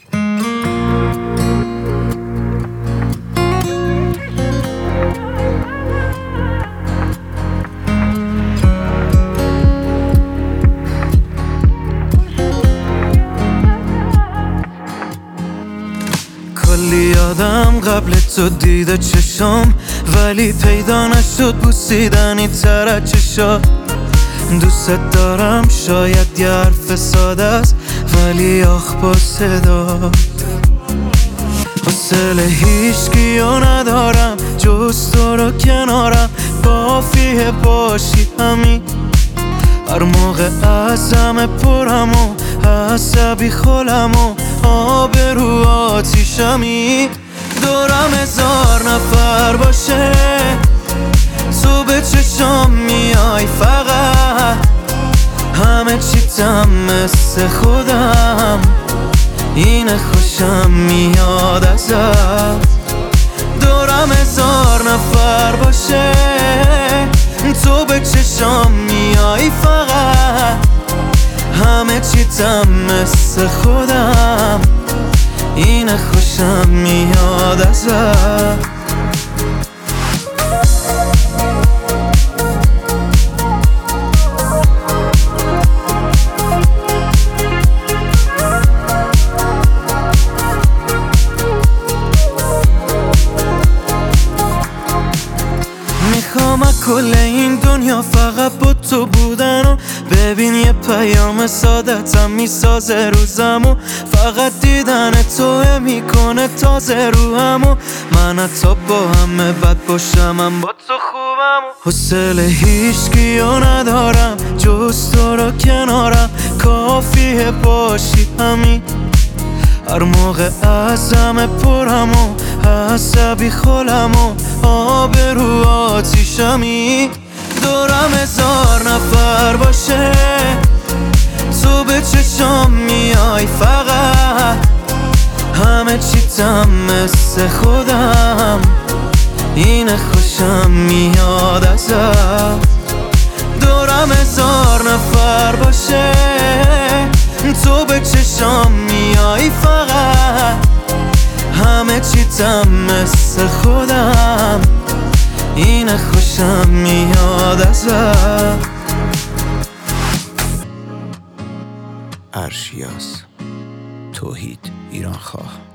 کلی آدم قبل تو دیده چشم، ولی پیدا نشد بوسیدنی تر از چشات. دوست دارم شاید یه حرف ساده است، ولی آخ با صدات. حوصله هیچکیو ندارم جز تو رو کنارم، کافیه باشی همین. هر موقع ازم پرم و عصبی خولم و آبرو آتیشمی. دورم 1000 نفر باشه، تو به چشم میای فقط. همه چیتم مثل خودم، اینه خوشم میاد ازت. دورم 1000 نفر باشه، تو به چشم میای فقط. همه چیتم مثل خودم، اینه خوشم میاد ازت. میخوام کل این دنیا فقط با تو بودن و ببین یه پیام سادتم میسازه روزمو. فقط دیدن توه میکنه تازه روحمو. من حتی با همه بد باشم من با تو خوبم. حوصله هیچکیو ندارم جز تو رو کنارم، کافیه باشی همین. هر موقع ازم پرم و عصبی خولم و آبرو آتیشمی. دورم 1000 نفر باشه، تو به چشم میای فقط. همه چیتم مثل خودم، اینه خوشم میاد ازت. دورم 1000 نفر باشه، تو به چشم میای فقط. همه چیتم مثل خودم، اینه خوشم میاد ازت. ارشیاس توحید ایرانخواه.